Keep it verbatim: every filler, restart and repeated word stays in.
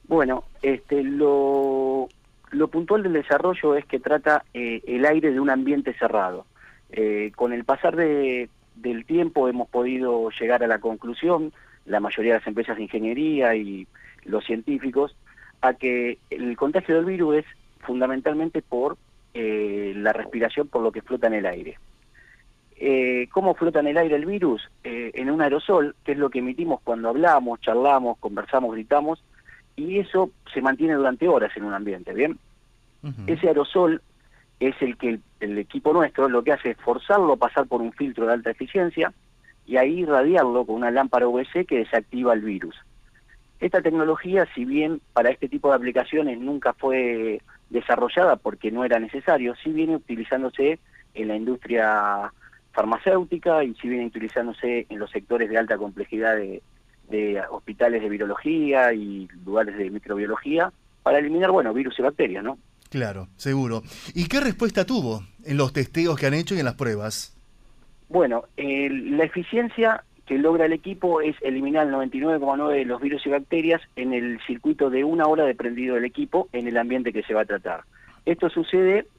Bueno, este, lo, lo puntual del desarrollo es que trata eh, el aire de un ambiente cerrado. Eh, con el pasar de, del tiempo hemos podido llegar a la conclusión, la mayoría de las empresas de ingeniería y los científicos, a que el contagio del virus es fundamentalmente por eh, la respiración, por lo que flota en el aire. Eh, ¿Cómo flota en el aire el virus? Eh, en un aerosol, que es lo que emitimos cuando hablamos, charlamos, conversamos, gritamos, y eso se mantiene durante horas en un ambiente, ¿bien? Uh-huh. Ese aerosol es el que el, el equipo nuestro lo que hace es forzarlo a pasar por un filtro de alta eficiencia y ahí irradiarlo con una lámpara U V C que desactiva el virus. Esta tecnología, si bien para este tipo de aplicaciones nunca fue desarrollada porque no era necesario, sí viene utilizándose en la industria farmacéutica y sí viene utilizándose en los sectores de alta complejidad de, de hospitales de virología y lugares de microbiología para eliminar, bueno, virus y bacterias, ¿no? Claro, seguro. ¿Y qué respuesta tuvo en los testeos que han hecho y en las pruebas? Bueno, eh, la eficiencia que logra el equipo es eliminar el noventa y nueve coma nueve de los virus y bacterias en el circuito de una hora de prendido del equipo en el ambiente que se va a tratar. Esto sucede